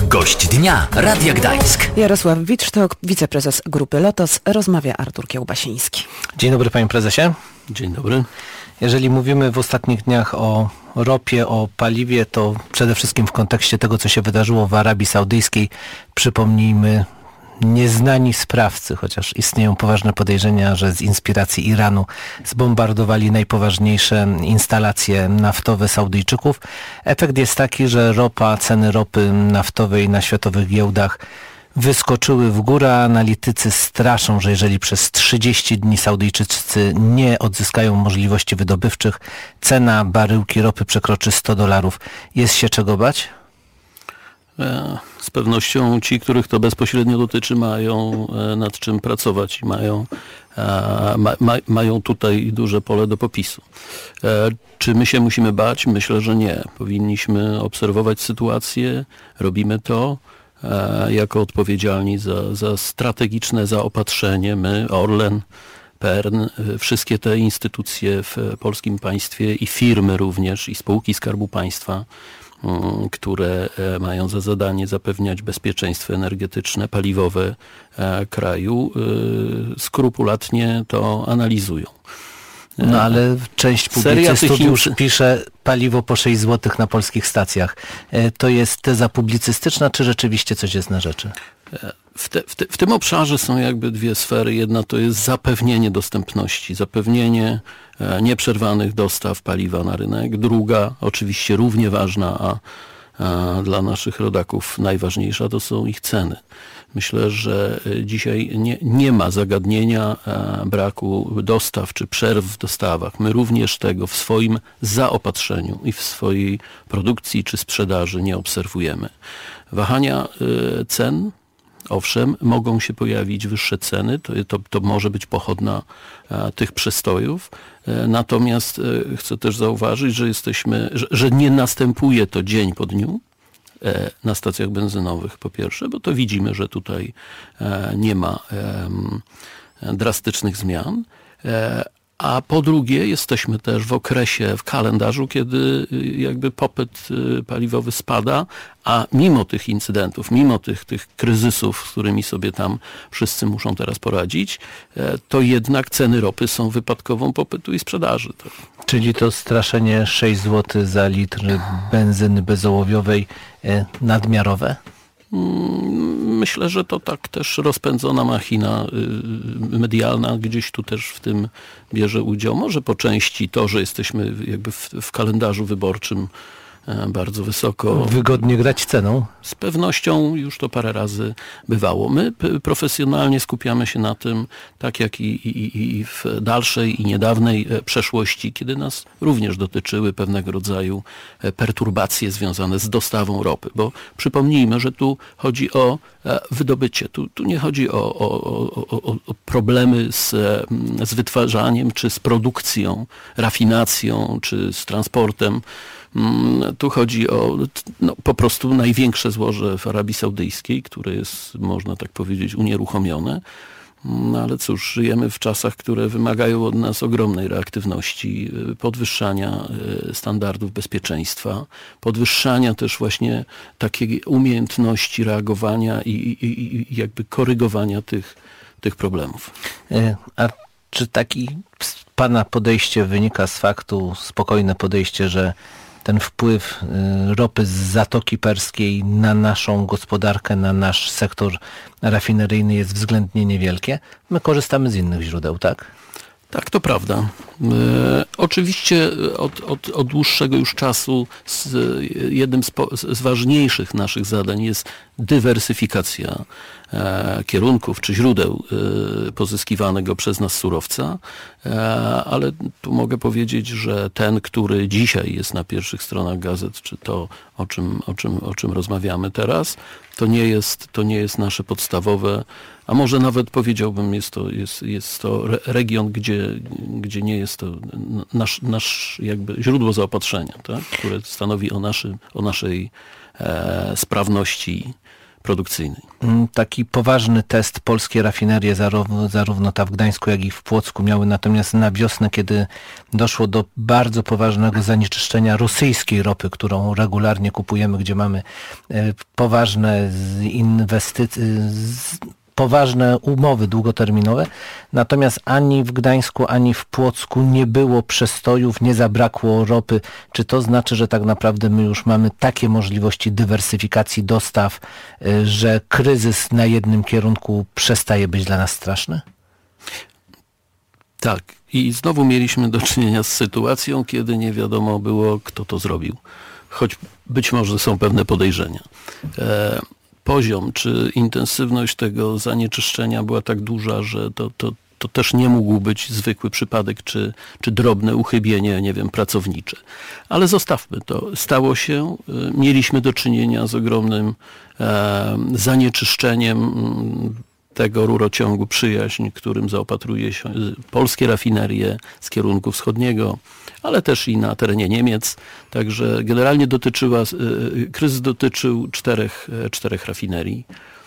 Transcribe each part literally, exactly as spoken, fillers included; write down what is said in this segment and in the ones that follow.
Gość dnia Radia Gdańsk. Jarosław Wittstock, wiceprezes Grupy Lotos. Rozmawia Artur Kiełbasiński. Dzień dobry, panie prezesie. Dzień dobry. Jeżeli mówimy w ostatnich dniach o ropie, o paliwie, to przede wszystkim w kontekście tego, co się wydarzyło w Arabii Saudyjskiej, przypomnijmy, nieznani sprawcy, chociaż istnieją poważne podejrzenia, że z inspiracji Iranu zbombardowali najpoważniejsze instalacje naftowe Saudyjczyków. Efekt jest taki, że ropa, ceny ropy naftowej na światowych giełdach wyskoczyły w górę. Analitycy straszą, że jeżeli przez trzydzieści dni Saudyjczycy nie odzyskają możliwości wydobywczych, cena baryłki ropy przekroczy sto dolarów. Jest się czego bać? Z pewnością ci, których to bezpośrednio dotyczy, mają nad czym pracować i mają, ma, ma, mają tutaj duże pole do popisu. Czy my się musimy bać? Myślę, że nie. Powinniśmy obserwować sytuację. Robimy to jako odpowiedzialni za, za strategiczne zaopatrzenie. My, Orlen, P E R N, wszystkie te instytucje w polskim państwie i firmy również, i spółki Skarbu Państwa, które mają za zadanie zapewniać bezpieczeństwo energetyczne, paliwowe kraju, skrupulatnie to analizują. No ale część publicystów już pisze paliwo po sześć złotych na polskich stacjach. To jest teza publicystyczna, czy rzeczywiście coś jest na rzeczy? W, te, w, te, w tym obszarze są jakby dwie sfery. Jedna to jest zapewnienie dostępności, zapewnienie nieprzerwanych dostaw paliwa na rynek. Druga, oczywiście równie ważna, a, a dla naszych rodaków najważniejsza, to są ich ceny. Myślę, że dzisiaj nie, nie ma zagadnienia braku dostaw czy przerw w dostawach. My również tego w swoim zaopatrzeniu i w swojej produkcji czy sprzedaży nie obserwujemy. Wahania cen, owszem, mogą się pojawić wyższe ceny, to, to, to może być pochodna a, tych przestojów, e, natomiast e, chcę też zauważyć, że jesteśmy, że, że nie następuje to dzień po dniu e, na stacjach benzynowych, po pierwsze, bo to widzimy, że tutaj e, nie ma e, drastycznych zmian, e, a po drugie jesteśmy też w okresie, w kalendarzu, kiedy jakby popyt paliwowy spada, a mimo tych incydentów, mimo tych, tych kryzysów, z którymi sobie tam wszyscy muszą teraz poradzić, to jednak ceny ropy są wypadkową popytu i sprzedaży. Czyli to straszenie sześć złotych za litr benzyny bezołowiowej nadmiarowe? Myślę, że to tak też rozpędzona machina medialna gdzieś tu też w tym bierze udział. Może po części to, że jesteśmy jakby w, w kalendarzu wyborczym bardzo wysoko. Wygodnie grać ceną? Z pewnością już to parę razy bywało. My profesjonalnie skupiamy się na tym, tak jak i, i, i w dalszej i niedawnej przeszłości, kiedy nas również dotyczyły pewnego rodzaju perturbacje związane z dostawą ropy. Bo przypomnijmy, że tu chodzi o wydobycie. Tu, tu nie chodzi o, o, o, o problemy z, z wytwarzaniem, czy z produkcją, rafinacją, czy z transportem. Tu chodzi o no, po prostu największe złoże w Arabii Saudyjskiej, które jest, można tak powiedzieć, unieruchomione. No ale cóż, żyjemy w czasach, które wymagają od nas ogromnej reaktywności, podwyższania standardów bezpieczeństwa, podwyższania też właśnie takiej umiejętności reagowania i, i, i jakby korygowania tych, tych problemów. A czy taki pana podejście wynika z faktu, spokojne podejście, że ten wpływ ropy z Zatoki Perskiej na naszą gospodarkę, na nasz sektor rafineryjny jest względnie niewielkie? My korzystamy z innych źródeł, tak? Tak, to prawda. E, oczywiście od, od, od dłuższego już czasu z, jednym z, po, z ważniejszych naszych zadań jest dywersyfikacja e, kierunków czy źródeł e, pozyskiwanego przez nas surowca, e, ale tu mogę powiedzieć, że ten, który dzisiaj jest na pierwszych stronach gazet, czy to, o czym, o czym, o czym rozmawiamy teraz, to nie jest, to nie jest nasze podstawowe, a może nawet powiedziałbym, jest to, jest, jest to region, gdzie, gdzie nie jest to nasz, nasz jakby źródło zaopatrzenia, tak? Które stanowi o, naszym, o naszej e, sprawności produkcyjnej. Taki poważny test polskie rafinerie, zarówno, zarówno ta w Gdańsku, jak i w Płocku, miały natomiast na wiosnę, kiedy doszło do bardzo poważnego zanieczyszczenia rosyjskiej ropy, którą regularnie kupujemy, gdzie mamy poważne inwestycje, poważne umowy długoterminowe, natomiast ani w Gdańsku, ani w Płocku nie było przestojów, nie zabrakło ropy. Czy to znaczy, że tak naprawdę my już mamy takie możliwości dywersyfikacji dostaw, że kryzys na jednym kierunku przestaje być dla nas straszny? Tak. I znowu mieliśmy do czynienia z sytuacją, kiedy nie wiadomo było, kto to zrobił. Choć być może są pewne podejrzenia. E- Poziom czy intensywność tego zanieczyszczenia była tak duża, że to, to, to też nie mógł być zwykły przypadek czy, czy drobne uchybienie, nie wiem, pracownicze. Ale zostawmy to. Stało się. Mieliśmy do czynienia z ogromnym e, zanieczyszczeniem tego rurociągu Przyjaźń, którym zaopatruje się polskie rafinerie z kierunku wschodniego, ale też i na terenie Niemiec. Także generalnie dotyczyła, kryzys dotyczył czterech, czterech rafinerii.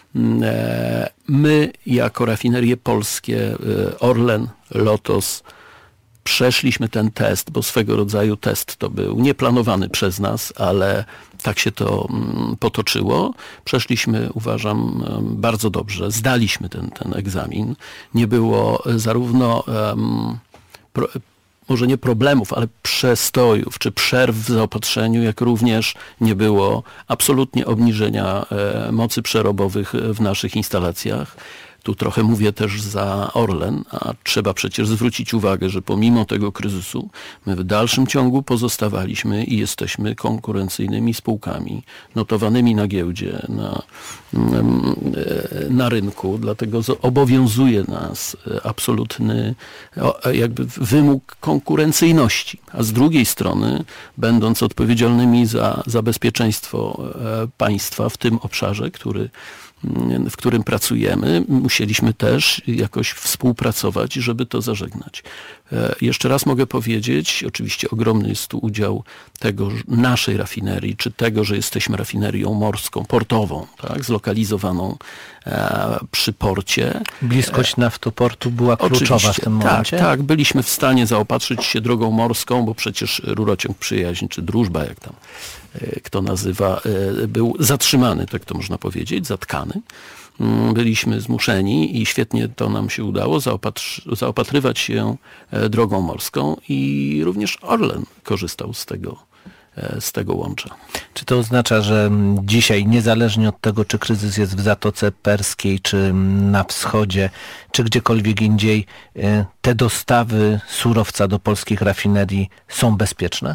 My jako rafinerie polskie, Orlen, Lotos, przeszliśmy ten test, bo swego rodzaju test to był nieplanowany przez nas, ale tak się to potoczyło. Przeszliśmy, uważam, bardzo dobrze. Zdaliśmy ten, ten egzamin. Nie było zarówno um, pro, może nie problemów, ale przestojów czy przerw w zaopatrzeniu, jak również nie było absolutnie obniżenia e, mocy przerobowych w naszych instalacjach. Tu trochę mówię też za Orlen, a trzeba przecież zwrócić uwagę, że pomimo tego kryzysu my w dalszym ciągu pozostawaliśmy i jesteśmy konkurencyjnymi spółkami notowanymi na giełdzie, na, na rynku, dlatego obowiązuje nas absolutny jakby wymóg konkurencyjności, a z drugiej strony, będąc odpowiedzialnymi za, za bezpieczeństwo państwa w tym obszarze, który w którym pracujemy, musieliśmy też jakoś współpracować, żeby to zażegnać. Jeszcze raz mogę powiedzieć, oczywiście ogromny jest tu udział tego naszej rafinerii, czy tego, że jesteśmy rafinerią morską, portową, tak, zlokalizowaną e, przy porcie. Bliskość naftoportu była kluczowa oczywiście, w tym momencie? Tak, tak, byliśmy w stanie zaopatrzyć się drogą morską, bo przecież rurociąg Przyjaźń, czy Drużba, jak tam kto nazywa, był zatrzymany, tak to można powiedzieć, zatkany. Byliśmy zmuszeni i świetnie to nam się udało zaopatr- zaopatrywać się drogą morską i również Orlen korzystał z tego, z tego łącza. Czy to oznacza, że dzisiaj, niezależnie od tego, czy kryzys jest w Zatoce Perskiej, czy na wschodzie, czy gdziekolwiek indziej, te dostawy surowca do polskich rafinerii są bezpieczne?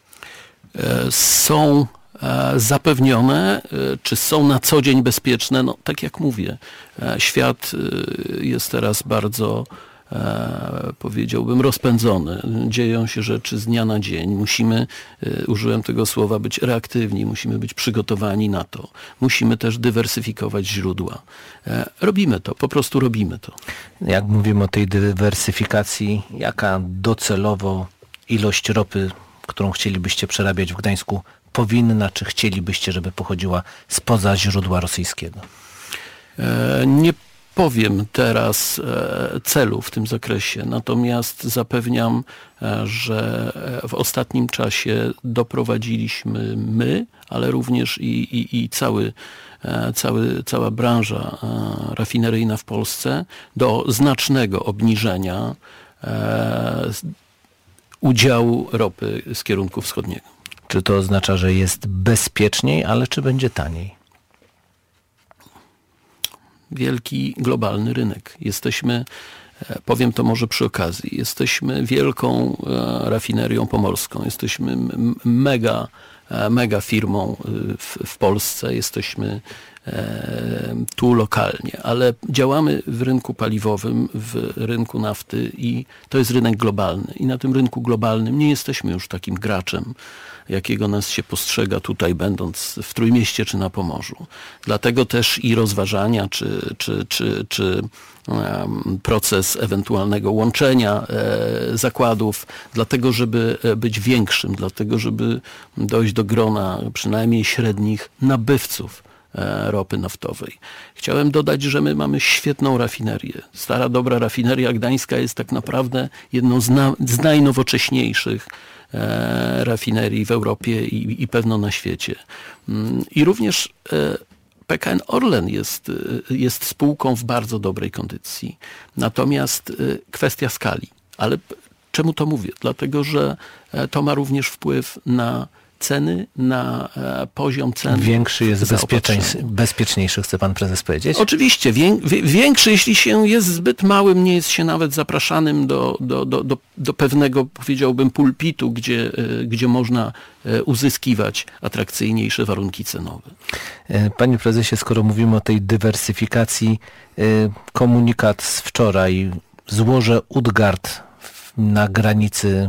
Są zapewnione, czy są na co dzień bezpieczne? No, tak jak mówię, świat jest teraz bardzo, powiedziałbym, rozpędzony. Dzieją się rzeczy z dnia na dzień. Musimy, użyłem tego słowa, być reaktywni, musimy być przygotowani na to. Musimy też dywersyfikować źródła. Robimy to, po prostu robimy to. Jak mówimy o tej dywersyfikacji, jaka docelowo ilość ropy, którą chcielibyście przerabiać w Gdańsku, powinna, czy chcielibyście, żeby pochodziła spoza źródła rosyjskiego? Nie powiem teraz celu w tym zakresie, natomiast zapewniam, że w ostatnim czasie doprowadziliśmy my, ale również i, i, i cały, cały, cała branża rafineryjna w Polsce do znacznego obniżenia udziału ropy z kierunku wschodniego. Czy to oznacza, że jest bezpieczniej, ale czy będzie taniej? Wielki globalny rynek. Jesteśmy, powiem to może przy okazji, jesteśmy wielką rafinerią pomorską. Jesteśmy mega, mega firmą w, w Polsce. Jesteśmy tu lokalnie, ale działamy w rynku paliwowym, w rynku nafty i to jest rynek globalny. I na tym rynku globalnym nie jesteśmy już takim graczem, jakiego nas się postrzega tutaj, będąc w Trójmieście czy na Pomorzu. Dlatego też i rozważania, czy, czy, czy, czy um, proces ewentualnego łączenia e, zakładów, dlatego żeby być większym, dlatego żeby dojść do grona przynajmniej średnich nabywców e, ropy naftowej. Chciałem dodać, że my mamy świetną rafinerię. Stara, dobra rafineria gdańska jest tak naprawdę jedną z, na, z najnowocześniejszych e, rafinerii w Europie i, i pewno na świecie. Mm, I również e, P K N Orlen jest, jest spółką w bardzo dobrej kondycji. Natomiast kwestia skali. Ale czemu to mówię? Dlatego, że to ma również wpływ na ceny, na poziom cen. Większy jest bezpieczeństw, bezpieczniejszy, chce pan prezes powiedzieć? Oczywiście. Wię, większy, jeśli się jest zbyt małym, nie jest się nawet zapraszanym do, do, do, do, do pewnego, powiedziałbym, pulpitu, gdzie, gdzie można uzyskiwać atrakcyjniejsze warunki cenowe. Panie prezesie, skoro mówimy o tej dywersyfikacji, komunikat z wczoraj, złoże Utgard na granicy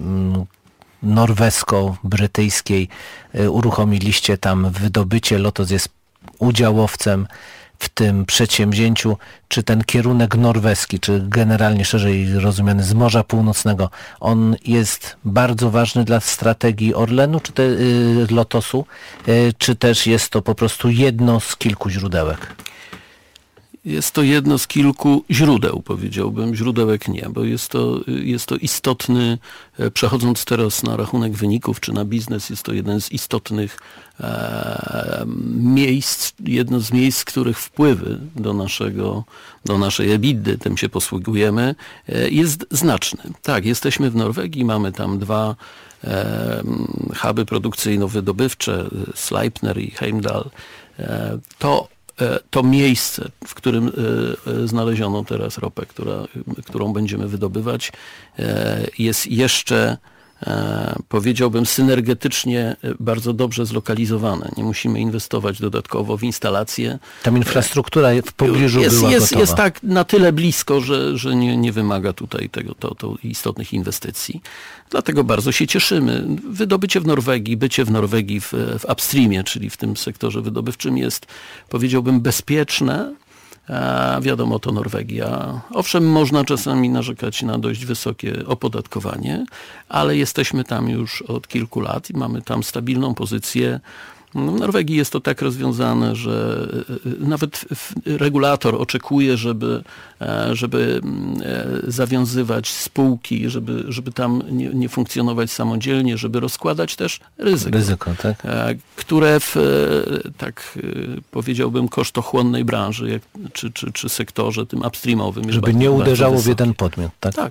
norwesko-brytyjskiej, uruchomiliście tam wydobycie, Lotos jest udziałowcem w tym przedsięwzięciu. Czy ten kierunek norweski, czy generalnie szerzej rozumiany z Morza Północnego, on jest bardzo ważny dla strategii Orlenu, czy te, y, Lotosu, y, czy też jest to po prostu jedno z kilku źródełek? Jest to jedno z kilku źródeł, powiedziałbym, źródełek nie, bo jest to, jest to istotny, przechodząc teraz na rachunek wyników czy na biznes, jest to jeden z istotnych e, miejsc, jedno z miejsc, których wpływy do naszego, do naszej EBITDA, tym się posługujemy, e, jest znaczny. Tak, jesteśmy w Norwegii, mamy tam dwa e, huby produkcyjno-wydobywcze, Sleipner i Heimdal. E, to To miejsce, w którym znaleziono teraz ropę, która, którą będziemy wydobywać, jest jeszcze, powiedziałbym, synergetycznie bardzo dobrze zlokalizowane. Nie musimy inwestować dodatkowo w instalacje. Tam infrastruktura w pobliżu jest, była jest, gotowa. Jest tak na tyle blisko, że, że nie, nie wymaga tutaj tego to, to istotnych inwestycji. Dlatego bardzo się cieszymy. Wydobycie w Norwegii, bycie w Norwegii w, w upstreamie, czyli w tym sektorze wydobywczym jest, powiedziałbym, bezpieczne. A wiadomo, to Norwegia. Owszem, można czasami narzekać na dość wysokie opodatkowanie, ale jesteśmy tam już od kilku lat i mamy tam stabilną pozycję. W Norwegii jest to tak rozwiązane, że nawet regulator oczekuje, żeby, żeby zawiązywać spółki, żeby, żeby tam nie, nie funkcjonować samodzielnie, żeby rozkładać też ryzyko. Ryzyko, tak? Które w, tak powiedziałbym, kosztochłonnej branży, jak, czy, czy, czy sektorze tym upstreamowym jest żeby bardzo, nie uderzało bardzo w jeden podmiot, tak? Tak.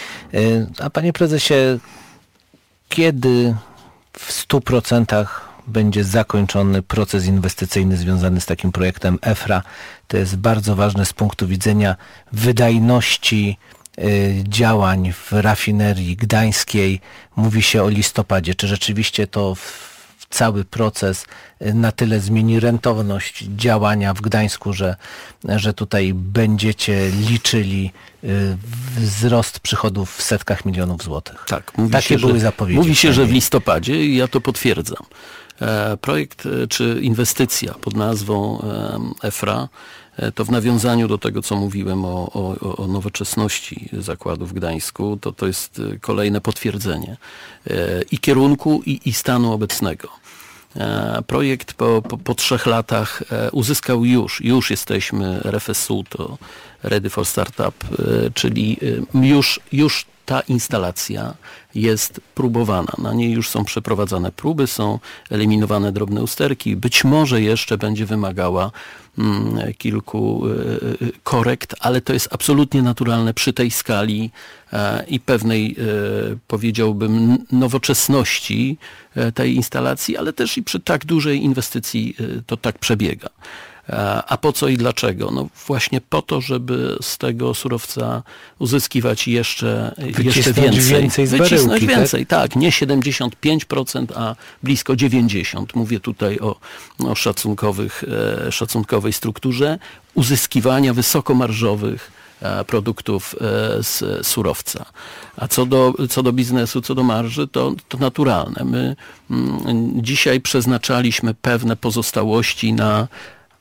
A panie prezesie, kiedy w stu procentach będzie zakończony proces inwestycyjny związany z takim projektem E F R A? To jest bardzo ważne z punktu widzenia wydajności y, działań w rafinerii gdańskiej. Mówi się o listopadzie. Czy rzeczywiście to w, cały proces y, na tyle zmieni rentowność działania w Gdańsku, że, że tutaj będziecie liczyli y, wzrost przychodów w setkach milionów złotych? Tak, mówi Takie się, były że, zapowiedzi. Mówi się, że w listopadzie i ja to potwierdzam. Projekt czy inwestycja pod nazwą E F R A to w nawiązaniu do tego, co mówiłem o, o, o nowoczesności zakładu w Gdańsku, to to jest kolejne potwierdzenie i kierunku, i, i stanu obecnego. Projekt po, po, po trzech latach uzyskał już, już jesteśmy R F S U, to Ready for Startup, czyli już, już ta instalacja jest próbowana. Na niej już są przeprowadzane próby, są eliminowane drobne usterki. Być może jeszcze będzie wymagała mm, kilku y, korekt, ale to jest absolutnie naturalne przy tej skali y, i pewnej, y, powiedziałbym, nowoczesności y, tej instalacji, ale też i przy tak dużej inwestycji y, to tak przebiega. A po co i dlaczego? No właśnie po to, żeby z tego surowca uzyskiwać jeszcze, jeszcze więcej. więcej z Wycisnąć baryłki, więcej, tak? tak, nie siedemdziesiąt pięć procent, a blisko dziewięćdziesiąt procent. Mówię tutaj o, o szacunkowych, e, szacunkowej strukturze uzyskiwania wysokomarżowych e, produktów e, z surowca. A co do, co do biznesu, co do marży, to, to naturalne. My mm, dzisiaj przeznaczaliśmy pewne pozostałości na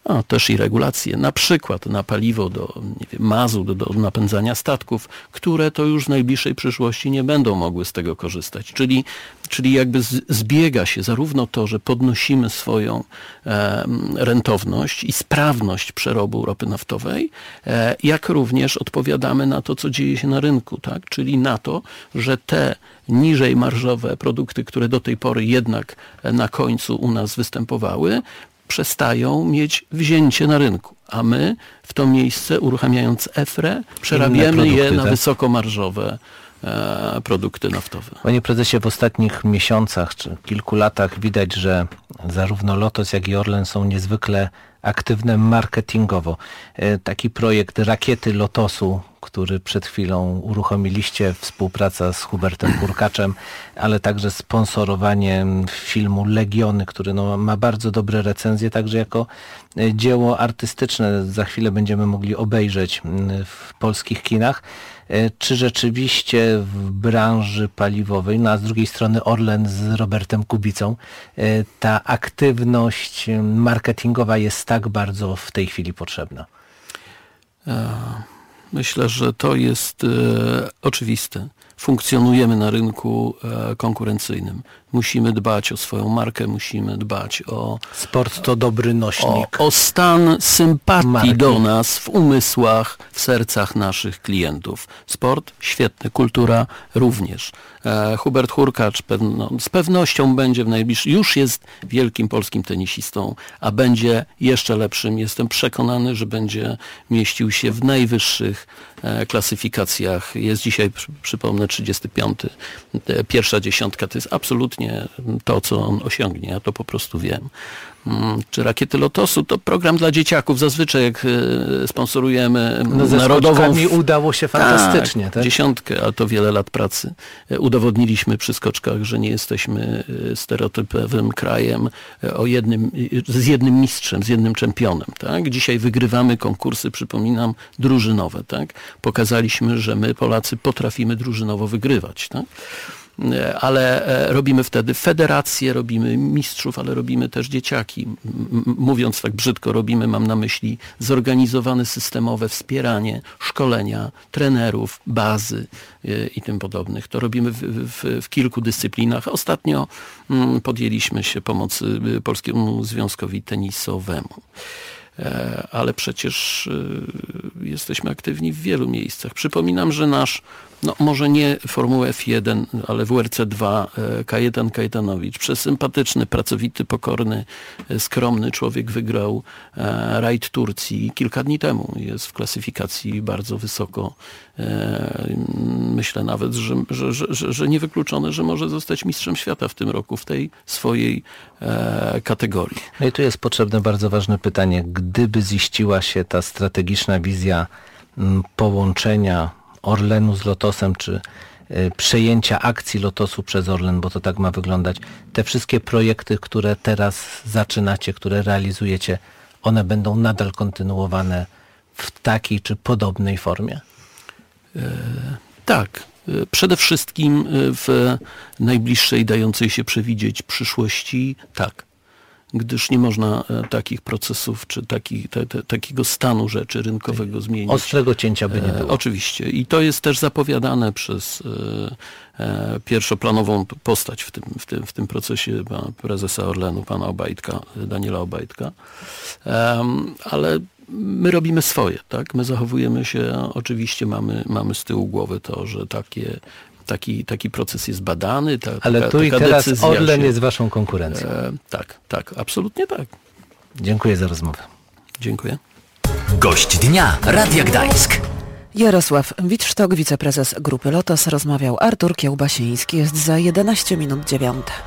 a też i regulacje, na przykład na paliwo do, nie wiem, mazut, do, do napędzania statków, które to już w najbliższej przyszłości nie będą mogły z tego korzystać. Czyli, czyli jakby z, zbiega się zarówno to, że podnosimy swoją e, rentowność i sprawność przerobu ropy naftowej, e, jak również odpowiadamy na to, co dzieje się na rynku, tak? Czyli na to, że te niżej marżowe produkty, które do tej pory jednak na końcu u nas występowały, przestają mieć wzięcie na rynku, a my w to miejsce, uruchamiając E F R E, przerabiamy produkty, je na tak? wysokomarżowe e, produkty naftowe. Panie prezesie, w ostatnich miesiącach czy kilku latach widać, że zarówno Lotos, jak i Orlen są niezwykle aktywne marketingowo. E, Taki projekt Rakiety Lotosu, który przed chwilą uruchomiliście, współpraca z Hubertem Hurkaczem, ale także sponsorowanie filmu Legiony, który no, ma bardzo dobre recenzje, także jako e, dzieło artystyczne za chwilę będziemy mogli obejrzeć m, w polskich kinach. E, Czy rzeczywiście w branży paliwowej, no a z drugiej strony Orlen z Robertem Kubicą, e, ta aktywność marketingowa jest tak bardzo w tej chwili potrzebna? Myślę, że to jest e, oczywiste. Funkcjonujemy na rynku e, konkurencyjnym. Musimy dbać o swoją markę, musimy dbać o, Sport to dobry o, nośnik. o stan sympatii Marki. do nas w umysłach, w sercach naszych klientów. Sport świetny, kultura również. E, Hubert Hurkacz pewno, z pewnością będzie w najbliższym, już jest wielkim polskim tenisistą, a będzie jeszcze lepszym. Jestem przekonany, że będzie mieścił się w najwyższych e, klasyfikacjach. Jest dzisiaj, przy, przypomnę, trzydziesty piąty. E, pierwsza dziesiątka to jest absolutnie to, co on osiągnie. Ja to po prostu wiem. Czy Rakiety Lotosu to program dla dzieciaków. Zazwyczaj jak e, sponsorujemy No ze narodową... skoczkami udało się fantastycznie. Tak, Tak? dziesiątkę, a to wiele lat pracy. E, Udowodniliśmy przy skoczkach, że nie jesteśmy e, stereotypowym krajem e, o jednym, e, z jednym mistrzem, z jednym czempionem. Tak? Dzisiaj wygrywamy konkursy, przypominam, drużynowe. Tak? Pokazaliśmy, że my Polacy potrafimy drużynowo wygrywać. Tak? Ale robimy wtedy federacje, robimy mistrzów, ale robimy też dzieciaki. Mówiąc tak brzydko, robimy, mam na myśli, zorganizowane systemowe wspieranie, szkolenia, trenerów, bazy i tym podobnych. To robimy w, w, w kilku dyscyplinach. Ostatnio podjęliśmy się pomocy Polskiemu Związkowi Tenisowemu. Ale przecież jesteśmy aktywni w wielu miejscach. Przypominam, że nasz, no może nie Formuła F jeden, ale W R C dwa, Kajetan Kajetanowicz, przesympatyczny, pracowity, pokorny, skromny człowiek wygrał rajd Turcji kilka dni temu. Jest w klasyfikacji bardzo wysoko. Myślę nawet, że, że, że, że niewykluczone, że może zostać mistrzem świata w tym roku w tej swojej kategorii. No i tu jest potrzebne bardzo ważne pytanie. Gdyby ziściła się ta strategiczna wizja m, połączenia Orlenu z Lotosem, czy y, przejęcia akcji Lotosu przez Orlen, bo to tak ma wyglądać, te wszystkie projekty, które teraz zaczynacie, które realizujecie, one będą nadal kontynuowane w takiej czy podobnej formie? E, tak. Przede wszystkim w najbliższej, dającej się przewidzieć przyszłości, tak. Gdyż nie można takich procesów, czy taki, te, te, takiego stanu rzeczy rynkowego zmienić. Ostrego cięcia by nie było. E, oczywiście. I to jest też zapowiadane przez e, e, pierwszoplanową postać w tym, w tym, w tym procesie pana prezesa Orlenu, pana Obajtka, Daniela Obajtka. E, ale my robimy swoje, tak? My zachowujemy się, oczywiście mamy, mamy z tyłu głowy to, że takie, taki, taki proces jest badany. Ta, Ale taka, tu i taka teraz decyzja Orlen się, jest waszą konkurencją. e, tak, tak, absolutnie tak. Dziękuję za rozmowę. Dziękuję. Gość dnia Radia Gdańsk. Jarosław Wittsztok, wiceprezes Grupy Lotos, rozmawiał Artur Kiełbasiński. Jest za jedenaście minut dziewiąte.